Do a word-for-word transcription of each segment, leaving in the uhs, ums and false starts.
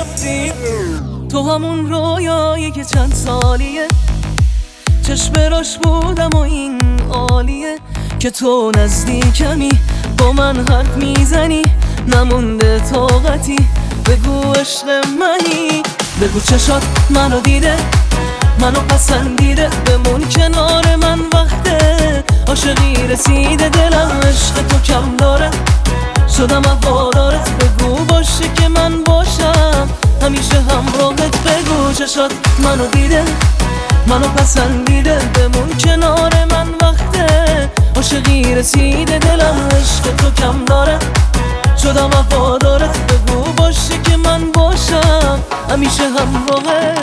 رفتی. تو همون رویایی که چند سالیه چشم راش بودم و این عالیه که تو نزدیکمی با من حرف میزنی نمونده طاقتی بگو عشق منی. بگو چشات منو دیده منو پسندیده بمون کنار من وقته عاشقی رسیده دلم عشق تو کم داره شدم هوادارت بگو باشه که من باشم همیشه همراهت. بگو چشات منو دیده منو پسندیده بمون کنار من وقته عاشقی رسیده دلم عشق تو کم داره شدم وفادارت بگو باشه که من باشم همیشه همراهت.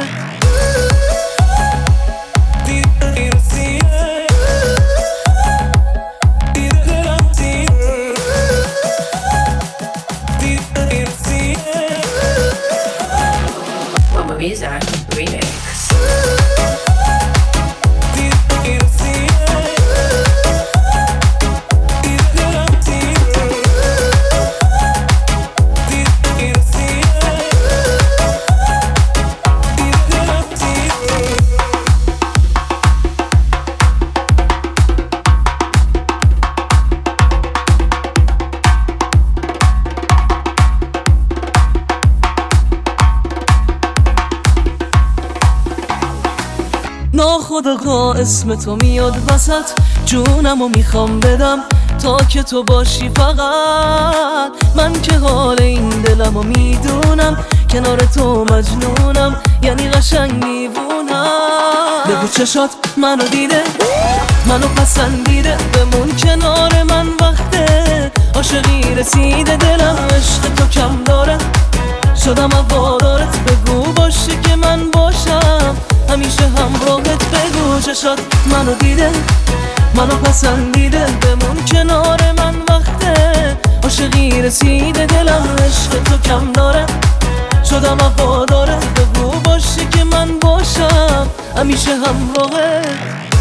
Misa Remix. ناخودآگاه اسم تو میاد وسط جونمو میخوام بدم تا که تو باشی فقط. من که حال این دلمو میدونم کنار تو مجنونم یعنی قشنگ میبونم. بگو چشات منو دیده منو پسندیده بمون کنار من وقته عاشقی رسیده دلم عشق تو کم داره شدم هوادارت بگو باشه که من باشم همیشه همراهت. بگو چشات منو دیده منو پسندیده بمون کنار من وقته عاشقی رسیده دلم عشق تو کم داره شدم وفادارت بگو باشه که من باشم همیشه همراهت.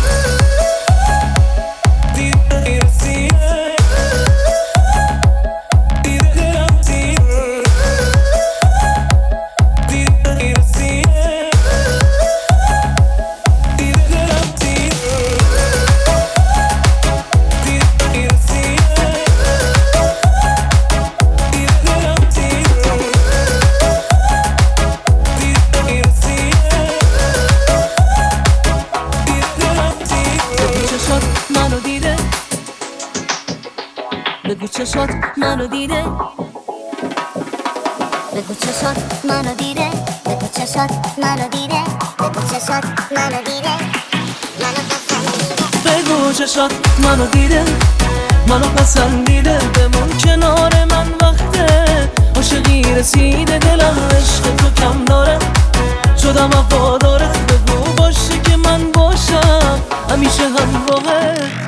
بگو چشات منو دیده بگو چشات منو دیده بگو چشات منو دیده بگو چشات منو دیده منو پسندیده. بگو چشات منو دیده منو پسندیده بمون کنار من وقته عاشقی رسیده دلم عشق تو کم داره شدم وفادارت بگو باشه که من باشم همیشه همراهت.